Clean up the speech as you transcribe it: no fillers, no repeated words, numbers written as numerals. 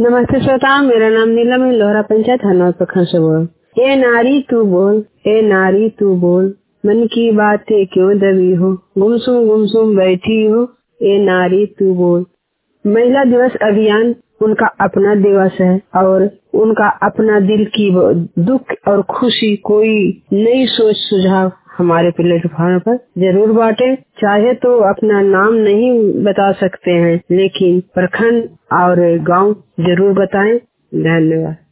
नमस्ते श्रोता, मेरा नाम नीलम है। लोहरा पंचायत हरनौत प्रखंड से बोल। ए नारी तू बोल, ए नारी तू बोल, मन की बातें क्यों दबी हो, गुमसुम बैठी हो, ए नारी तू बोल। महिला दिवस अभियान उनका अपना दिवस है और उनका अपना दिल की दुख और खुशी कोई नई सोच सुझाव हमारे प्लेटफॉर्म पर जरूर बांटे। चाहे तो अपना नाम नहीं बता सकते हैं, लेकिन प्रखंड और गांव जरूर बताएं। धन्यवाद।